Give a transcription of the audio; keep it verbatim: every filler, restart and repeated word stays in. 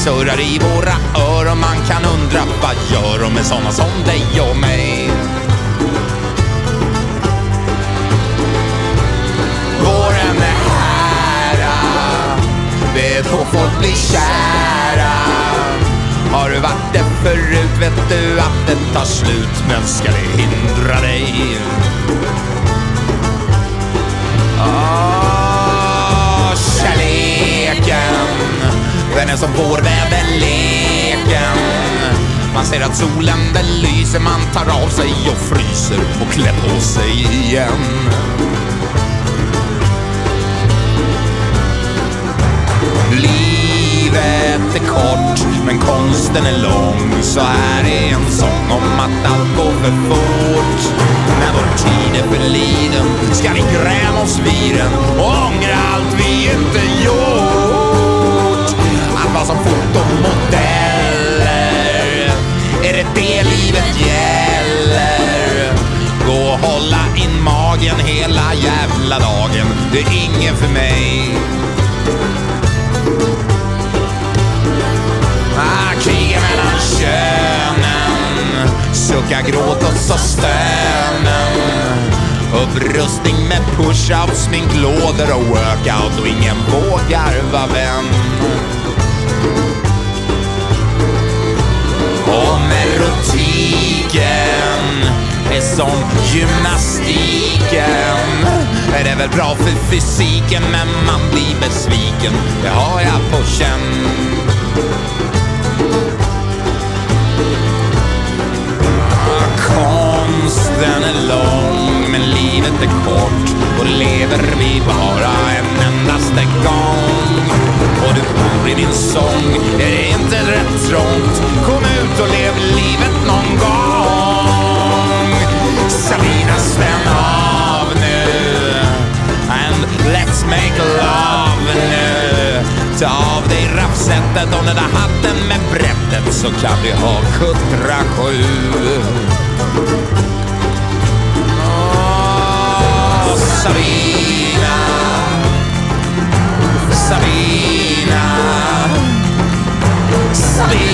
surrar i våra öron. Man kan undra, vad gör de med såna som dig och mig? Våren är här, vet på folk blir kära. Har du varit det förut vet du att det tar slut. Men ska det hindra dig? Åh, kärleken, den är som vårväderleken. Man ser att solen den lyser. Man tar av sig och fryser och klär på sig igen. Livet är kort men konsten är lång. Så här är en sång om att allt går för fort. När vår tid är förliden ska vi gräma oss vid den och ångra allt vi inte gjort. Att vara som fotomodeller, är det det livet gäller? Gå och hålla in magen hela jävla dagen, det är ingen för mig. Ah, krigen mellan könen, sucka, gråt och så stönen. Upprustning med push-ups, sminklådor och workout. Och ingen vågar vara vän. Och erotiken är som gymnastiken. Är det väl bra för fysiken, men man blir besviken. Det har jag på känn. Konsten är lång men livet är kort. Och lever vi bara en endaste gång. Och du bor i din sång, är det inte rätt trångt? Kom ut och lev livet någon gång. Sabina, spänn av nu and let's make love nu. Ta av dig raffsättet och den där hatten med brättet, så kan vi ha kuttra sju. Åh, Sabina, Sabina, Sabina.